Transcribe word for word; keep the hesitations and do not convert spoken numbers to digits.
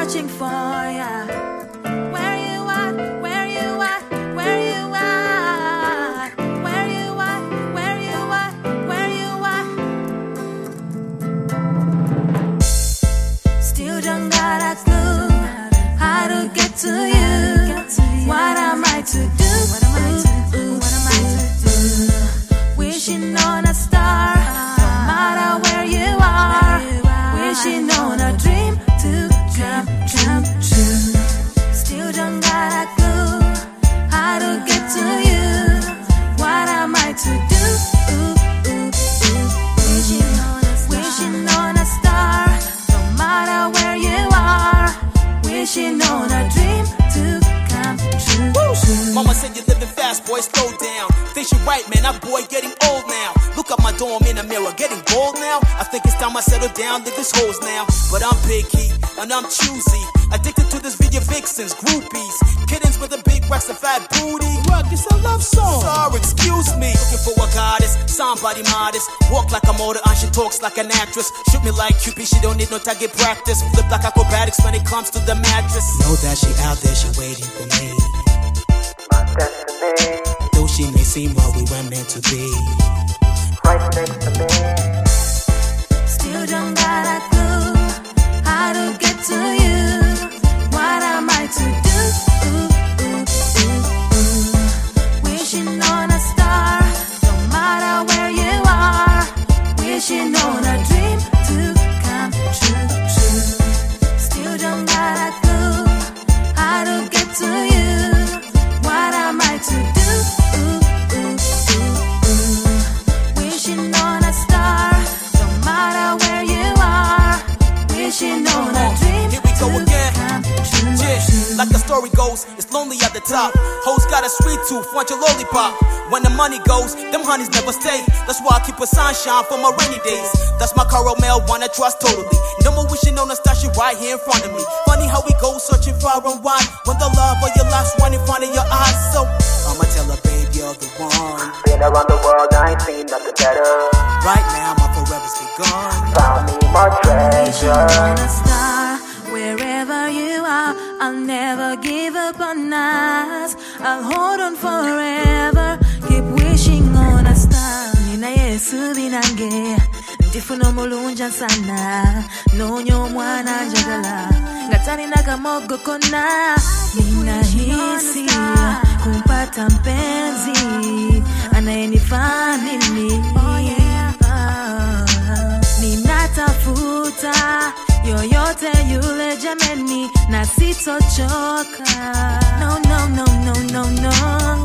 searching for ya. Where you at? Where you at? Where you at? Where you at? Where you at? Where you at? Still don't got a clue how to get to you. What am I to do? What am I to do? What am I to do? Wishing on a star, no matter where you are. Wishing on a dream to come come true. Still don't got a clue how to get to you. What am I to do? Wishing on a wishing on a star, no matter where you are. Wishing on a dream to come true. Mama said you're living fast, boy, slow down. Think you right, man, that boy getting old now. Look up my dorm in the mirror, getting bold now. I think it's time I settle down, live this hoes now. But I'm picky, and I'm choosy. Addicted to this video vixens, groupies. Kittens with a big breast and fat booty. Rock, it's a love song. Sorry, excuse me. Looking for a goddess, somebody modest. Walk like a motor and she talks like an actress. Shoot me like Cupid, she don't need no target practice. Flip like acrobatics when it comes to the mattress. Know that she out there, she waiting for me. Destiny, though she may seem what we were meant to be. right next to me. Still don't got a clue how to get to you. What am I to do? Wishing on a star, no matter where you are. Wishing on a dream to come true. true. Still don't got a clue how to get to you. What am I to do? Wishing on a star, no matter where you are. Wishing on a dream. Here we go to again. come true. Yeah, like the story goes, it's lonely at the top. Hoes got a sweet tooth, want your lollipop. When the money goes, them honeys never stay. That's why I keep a sunshine for my rainy days. That's my caramel one I trust totally. No more wishing on a star, she right here in front of me. Funny how we go searching far and wide, when the love of your life's one in front of your eyes. So I'ma tell her, babe, you're the one. Been around the world, I ain't seen nothing better. Right now, my forever's begun. Found me my Wishing on treasure. a star, wherever you are. I'll never give up on us. I'll hold on forever. Keep wishing on a star. Nina Yesu binange, ndifuna mulunja sana. Nonyo mwana njagala, ngatani nakamogo kona. Ninahisi kumpata mpenzi anayenifaa mimi. Ninatafuta yoyote yule jameni, na sitochoka. No, no, no, no, no, no.